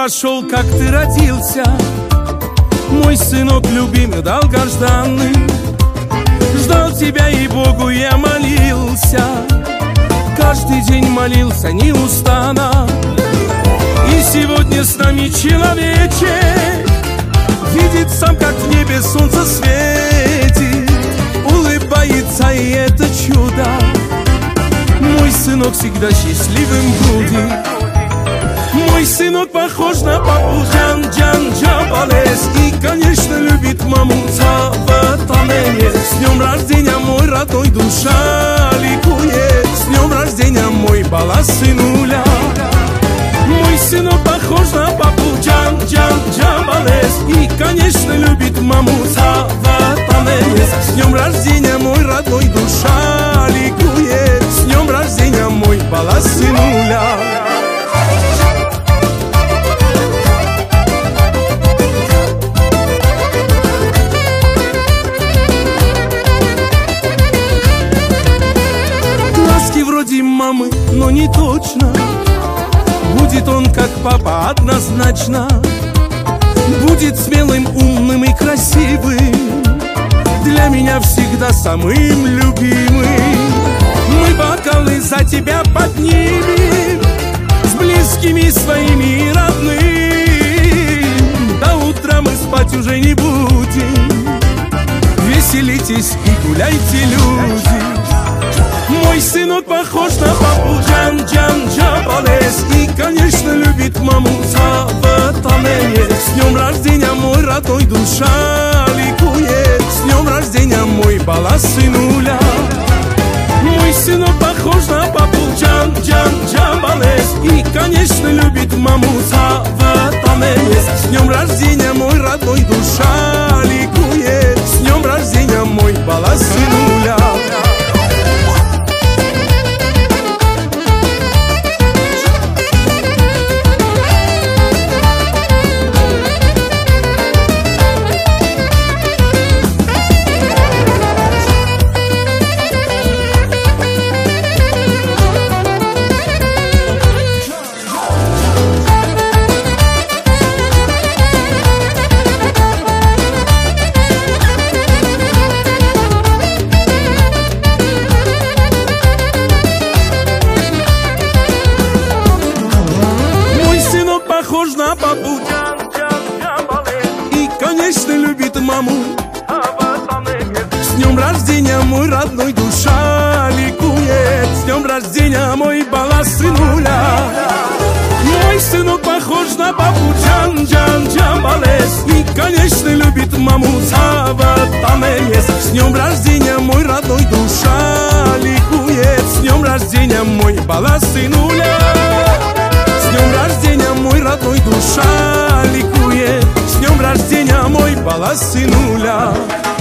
пошел, как ты родился, мой сынок любимый, долгожданный. Ждал тебя и Богу я молился, каждый день молился неустанно. И сегодня с нами человечек видит сам, как в небе солнце светит, улыбается, и это чудо. Мой сынок всегда счастливым будет. Мой сынок похож на папу Джан Джабалес, и, конечно, любит маму Цаватанене. С днем рождения, мой родной, душа ликует. С днем рождения, мой балас сынуля. Мой сынок похож на папу Джан Джабалес, и, конечно, любит маму Цаватанене. С днем рождения, мой родной, душа ликует. С днем рождения, мой балас сынуля. Вроде мамы, но не точно. Будет он как папа однозначно. Будет смелым, умным и красивым, для меня всегда самым любимым. Мы бокалы за тебя поднимем, с близкими своими и родным. До утра мы спать уже не будем. Веселитесь и гуляйте, люди. Мой сынок похож на папу Джан Джабалес, и, конечно, любит маму Цаватанене. С днем рождения, мой родной, душа ликует. С днем рождения, мой балас сынуля. Мой сынок похож на папу Джан Джабалес, и, конечно, любит маму Цаватанене. С днем рождения, мой родной, душа ликует. С днем рождения, мой балас сынуля. Похож на папу Джан Джабалес, и, конечно, любит маму Цаватанене. С днем рождения, мой родной, душа ликует. С днем рождения, мой балас сынуля. Мой сынок похож на папу Джан Джабалес, и, конечно, любит маму Цаватанене. С днем рождения, мой родной, душа ликует. С днем рождения, мой балас сынуля. С днем рождения, мой родной, душа ликует. С днем рождения, мой балас сынуля.